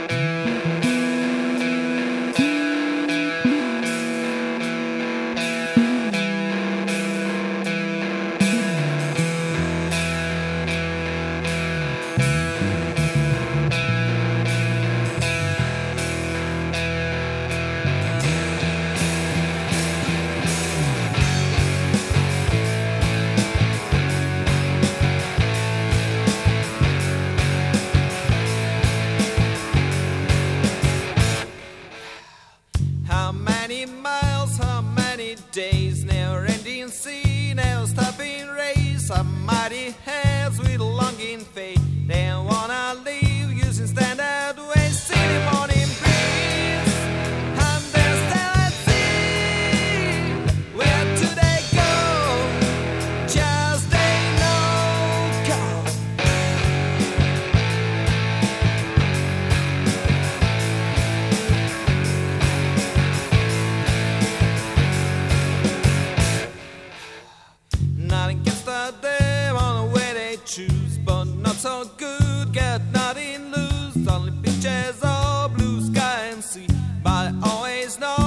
Miles, how many days, never ending sea, never stopping race, how mighty heads with a longing fate, they wanna live using standard ways, city morning breeze, and then stand at sea, where do they go, just they know, go. Not against them on the way they choose, but not so good, get nothing loose. Only pictures of blue sky and sea, but I always know